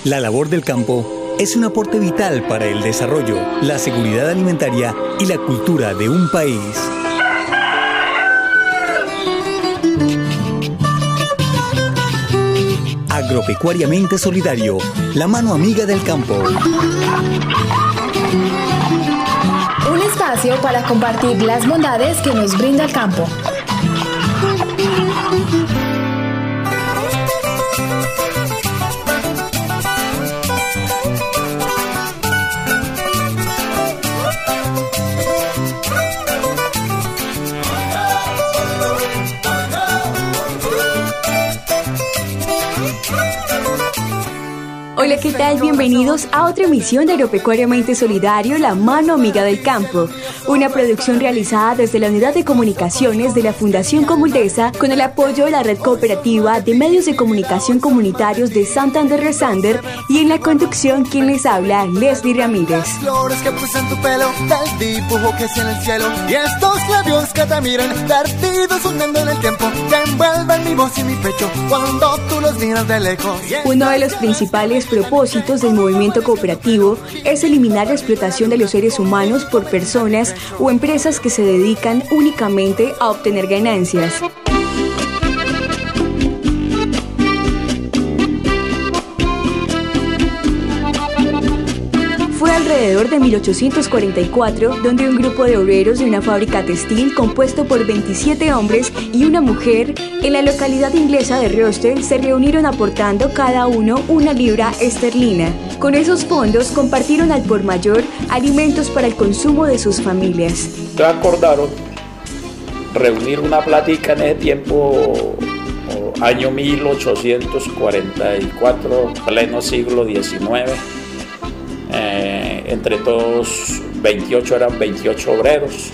La labor del campo es un aporte vital para el desarrollo, la seguridad alimentaria y la cultura de un país. Agropecuariamente Solidario, la mano amiga del campo. Un espacio para compartir las bondades que nos brinda el campo. Hola, ¿qué tal? Bienvenidos a otra emisión de Agropecuariamente Solidario, la mano amiga del campo. Una producción realizada desde la Unidad de Comunicaciones de la Fundación Comuldesa con el apoyo de la Red Cooperativa de Medios de Comunicación Comunitarios de Santander Resander y en la conducción quien les habla, Leslie Ramírez. Flores que pulsan tu pelo, del dibujo que es en el cielo y estos labios que te miran, perdidos hundiendo en el tiempo, que envuelven mi voz y mi pecho cuando tú los miras de lejos. Uno de los principales propósitos del movimiento cooperativo es eliminar la explotación de los seres humanos por personas o empresas que se dedican únicamente a obtener ganancias. Fue alrededor de 1844 donde un grupo de obreros de una fábrica textil compuesto por 27 hombres y una mujer en la localidad inglesa de Rosedale se reunieron aportando cada uno una libra esterlina. Con esos fondos compartieron al por mayor alimentos para el consumo de sus familias. Se acordaron reunir una plática en ese tiempo, año 1844, pleno siglo XIX. Entre todos 28 eran 28 obreros.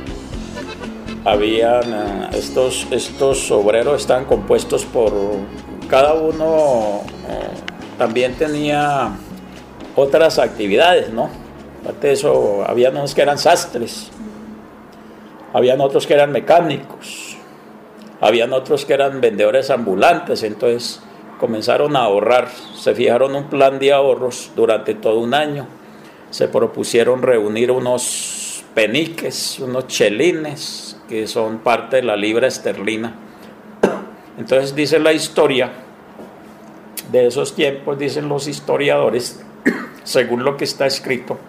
Habían estos obreros estaban compuestos por cada uno también tenía otras actividades, ¿no? Aparte de eso, habían unos que eran sastres, habían otros que eran mecánicos, habían otros que eran vendedores ambulantes. Entonces comenzaron a ahorrar, se fijaron un plan de ahorros durante todo un año, se propusieron reunir unos peniques, unos chelines, que son parte de la libra esterlina. Entonces dice la historia de esos tiempos, dicen los historiadores, según lo que está escrito,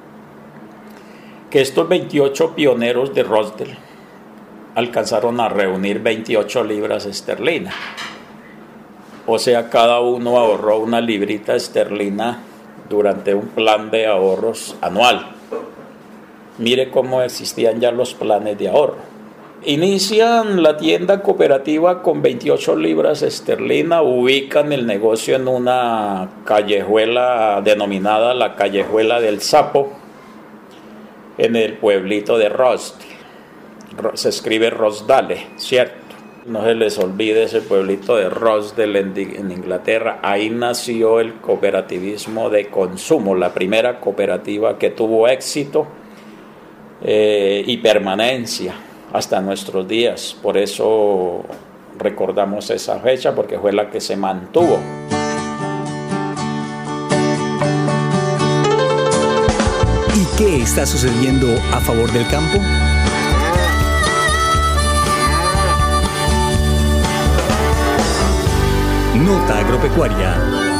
que estos 28 pioneros de Rosedale alcanzaron a reunir 28 libras esterlinas. O sea, cada uno ahorró una librita esterlina durante un plan de ahorros anual. Mire cómo existían ya los planes de ahorro. Inician la tienda cooperativa con 28 libras esterlinas, ubican el negocio en una callejuela denominada la Callejuela del Sapo, en el pueblito de Rosedale. Se escribe Rosedale, ¿cierto? No se les olvide ese pueblito de Rosedale en Inglaterra. Ahí nació el cooperativismo de consumo, la primera cooperativa que tuvo éxito y permanencia hasta nuestros días. Por eso recordamos esa fecha, porque fue la que se mantuvo. ¿Y qué está sucediendo a favor del campo? Nota agropecuaria.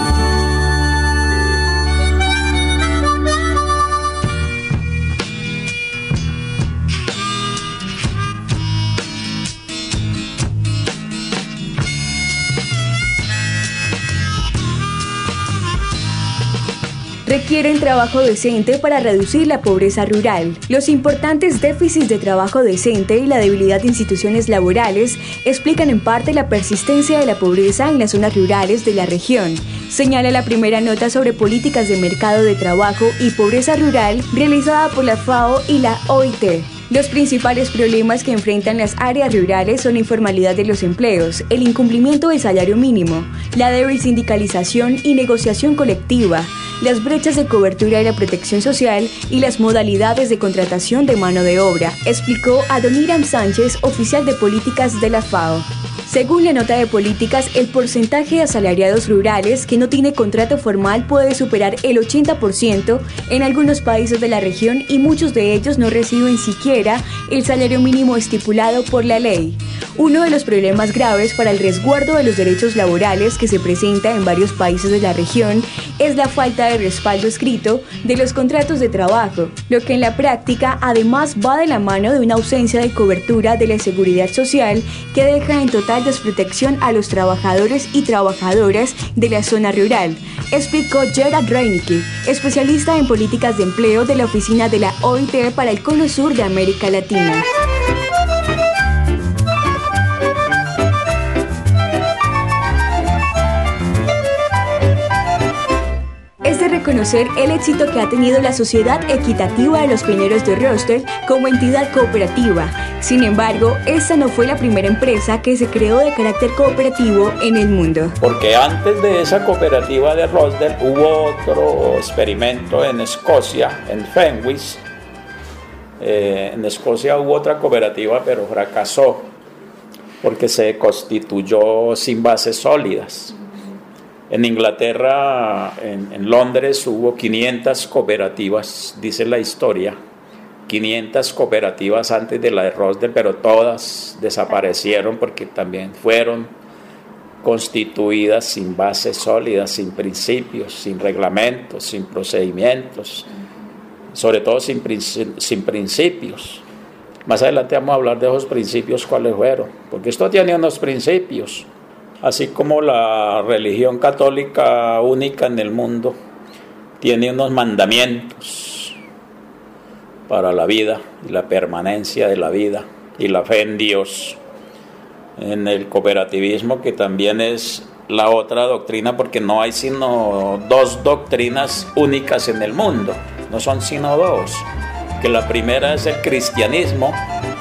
Requieren trabajo decente para reducir la pobreza rural. Los importantes déficits de trabajo decente y la debilidad de instituciones laborales explican en parte la persistencia de la pobreza en las zonas rurales de la región, señala la primera nota sobre políticas de mercado de trabajo y pobreza rural realizada por la FAO y la OIT. Los principales problemas que enfrentan las áreas rurales son la informalidad de los empleos, el incumplimiento del salario mínimo, la débil sindicalización y negociación colectiva, las brechas de cobertura de la protección social y las modalidades de contratación de mano de obra, explicó Adoniram Sánchez, oficial de políticas de la FAO. Según la nota de políticas, el porcentaje de asalariados rurales que no tiene contrato formal puede superar el 80% en algunos países de la región y muchos de ellos no reciben siquiera el salario mínimo estipulado por la ley. Uno de los problemas graves para el resguardo de los derechos laborales que se presenta en varios países de la región es la falta de respaldo escrito de los contratos de trabajo, lo que en la práctica además va de la mano de una ausencia de cobertura de la seguridad social que deja en total desprotección a los trabajadores y trabajadoras de la zona rural, explicó Gerard Reinicke, especialista en políticas de empleo de la oficina de la OIT para el Cono Sur de América Latina. Reconocer el éxito que ha tenido la Sociedad Equitativa de los Pineros de Rosdell como entidad cooperativa. Sin embargo, esta no fue la primera empresa que se creó de carácter cooperativo en el mundo. Porque antes de esa cooperativa de Rosdell hubo otro experimento en Escocia, en Fenwith. En Escocia hubo otra cooperativa, pero fracasó porque se constituyó sin bases sólidas. En Inglaterra, en Londres, hubo 500 cooperativas, dice la historia, 500 cooperativas antes de la de Rosdell, pero todas desaparecieron porque también fueron constituidas sin bases sólidas, sin principios, sin reglamentos, sin procedimientos, sobre todo sin principios. Más adelante vamos a hablar de esos principios, cuáles fueron, porque esto tiene unos principios. Así como la religión católica única en el mundo tiene unos mandamientos para la vida y la permanencia de la vida y la fe en Dios. En el cooperativismo, que también es la otra doctrina, porque no hay sino dos doctrinas únicas en el mundo, no son sino dos, que la primera es el cristianismo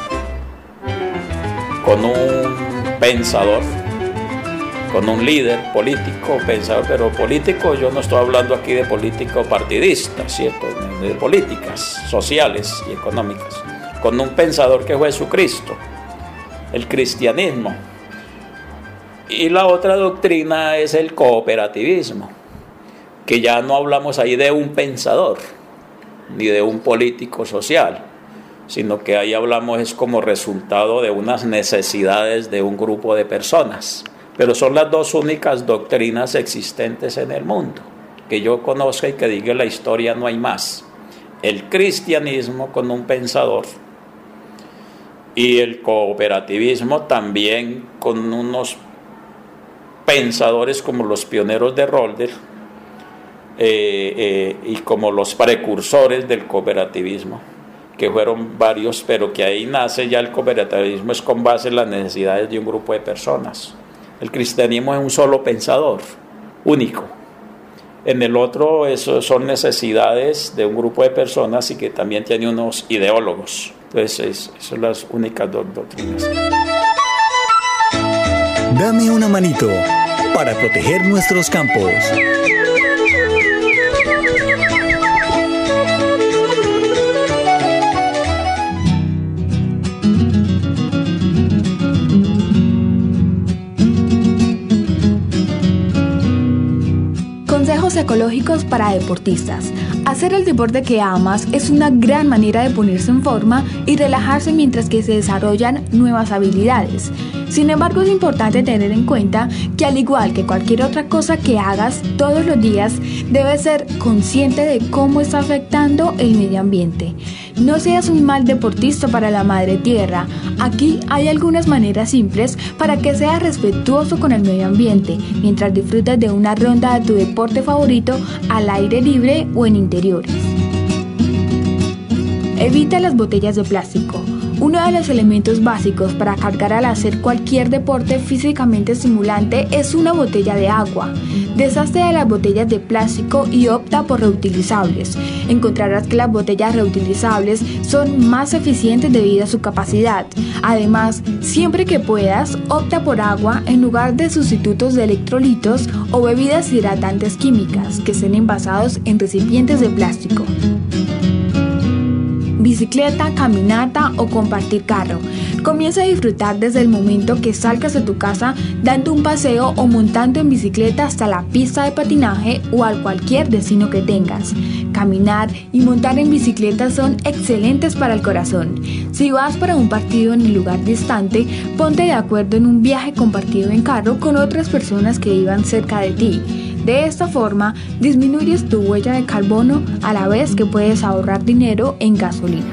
con un pensador, con un líder político, pensador, pero político, yo no estoy hablando aquí de político partidista, ¿cierto? De políticas sociales y económicas, con un pensador que fue Jesucristo, el cristianismo. Y la otra doctrina es el cooperativismo, que ya no hablamos ahí de un pensador, ni de un político social, sino que ahí hablamos es como resultado de unas necesidades de un grupo de personas. Pero son las dos únicas doctrinas existentes en el mundo, que yo conozca y que diga la historia, no hay más. El cristianismo con un pensador y el cooperativismo también con unos pensadores como los pioneros de Rosdell y como los precursores del cooperativismo, que fueron varios, pero que ahí nace ya el cooperativismo, es con base en las necesidades de un grupo de personas. El cristianismo es un solo pensador, único. En el otro, eso son necesidades de un grupo de personas y que también tiene unos ideólogos. Entonces, esas son las únicas dos doctrinas. Dame una manito para proteger nuestros campos. Consejos ecológicos para deportistas. Hacer el deporte que amas es una gran manera de ponerse en forma y relajarse mientras que se desarrollan nuevas habilidades. Sin embargo, es importante tener en cuenta que al igual que cualquier otra cosa que hagas todos los días, debes ser consciente de cómo está afectando el medio ambiente. No seas un mal deportista para la madre tierra. Aquí hay algunas maneras simples para que seas respetuoso con el medio ambiente mientras disfrutas de una ronda de tu deporte favorito al aire libre o en interiores. Evita las botellas de plástico. Uno de los elementos básicos para cargar al hacer cualquier deporte físicamente estimulante es una botella de agua. Deshazte de las botellas de plástico y opta por reutilizables. Encontrarás que las botellas reutilizables son más eficientes debido a su capacidad. Además, siempre que puedas, opta por agua en lugar de sustitutos de electrolitos o bebidas hidratantes químicas que estén envasados en recipientes de plástico. Bicicleta, caminata o compartir carro. Comienza a disfrutar desde el momento que salgas de tu casa dando un paseo o montando en bicicleta hasta la pista de patinaje o a cualquier destino que tengas. Caminar y montar en bicicleta son excelentes para el corazón. Si vas para un partido en un lugar distante, ponte de acuerdo en un viaje compartido en carro con otras personas que vivan cerca de ti. De esta forma, disminuyes tu huella de carbono a la vez que puedes ahorrar dinero en gasolina.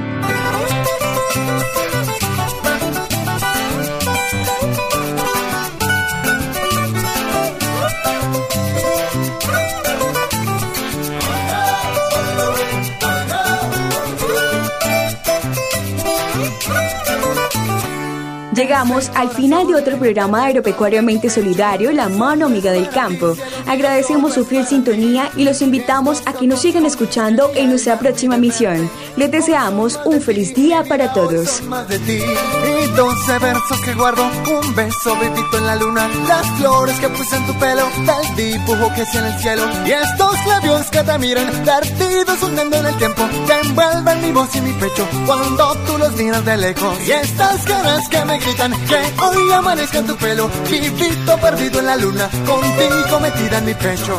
Llegamos al final de otro programa agropecuariamente solidario, La Mano Amiga del Campo. Agradecemos su fiel sintonía y los invitamos a que nos sigan escuchando en nuestra próxima emisión. Les deseamos un feliz día para todos. Más de ti y 12 versos que guardo, un beso vivito en la luna, las flores que puse en tu pelo, el dibujo que hice en el cielo y estos labios que te miran, perdidos hundiendo en el tiempo, que envuelven mi voz y mi pecho cuando tú los miras de lejos. Y estas ganas que me gritan que hoy amanezca en tu pelo, vivito perdido en la luna, contigo metida en mi pecho.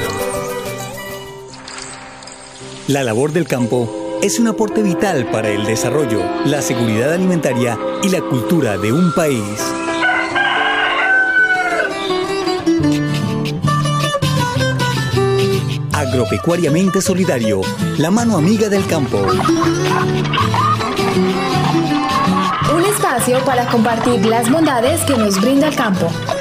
La labor del campo es un aporte vital para el desarrollo, la seguridad alimentaria y la cultura de un país. Agropecuariamente solidario, La Mano Amiga del Campo. Un espacio para compartir las bondades que nos brinda el campo.